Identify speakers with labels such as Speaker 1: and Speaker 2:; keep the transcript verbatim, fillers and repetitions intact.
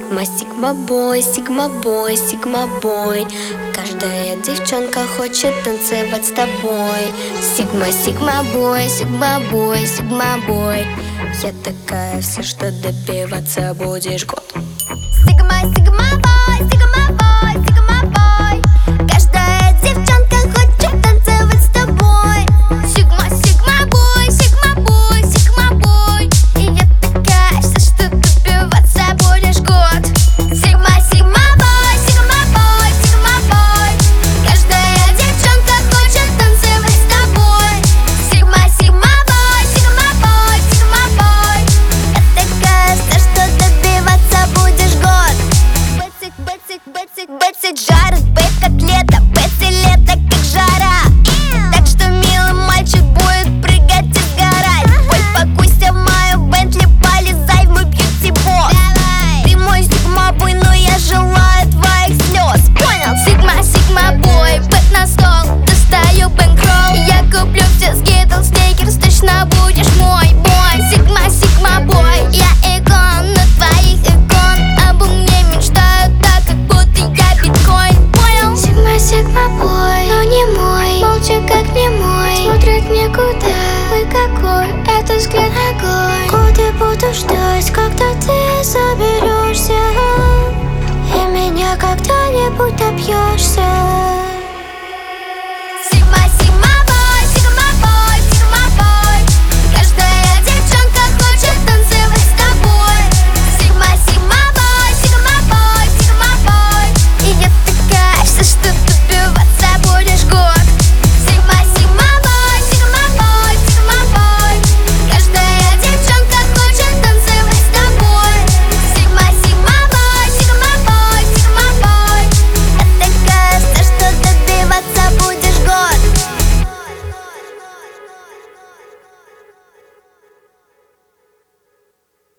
Speaker 1: Сигма, сигма бой, сигма бой, сигма бой. Каждая девчонка хочет танцевать с тобой. Сигма, сигма бой, сигма бой, сигма бой. Я такая вся, что добиваться будешь год.
Speaker 2: Сигма, сигма бой, сигма бой, сигма бой. Каждая девчонка хочет танцевать с тобой. Сигма, сигма бой, сигма бой, сигма бой. И я такая вся, что добиваться будешь год. Сигма, сигма бой, сигма бой, сигма бой. Каждая девчонка хочет танцевать с тобой. Сигма, сигма бой, сигма бой, сигма бой. Я такая вся, что добиваться будешь год. Бэцик, бэцик, бэцик, бэцик жарит, бэк котлета, бэци лето как жара. Так что милый мальчик будет прыгать и сгорать. Боль, покуйся в мою Бентли, полезай в мой бьюти-босс. Ты мой сигма-бой, но я желаю твоих слез. Понял? Сигма, сигма-бой, бэк на стол, достаю бэнкролл. Я куплю все скитлс, сникерс, точно будешь мой бой. Сигма, сигма-бой, я икон на твоих икон. Обо мне мечтают так, как будто я биткоин. Понял?
Speaker 1: Сигма, сигма бой, но не мой. Молча как не мой, смотрит никуда. Ой, какой это взгляд огонь. Годы буду ждать, когда ты заберешься, и меня когда-нибудь добьешься.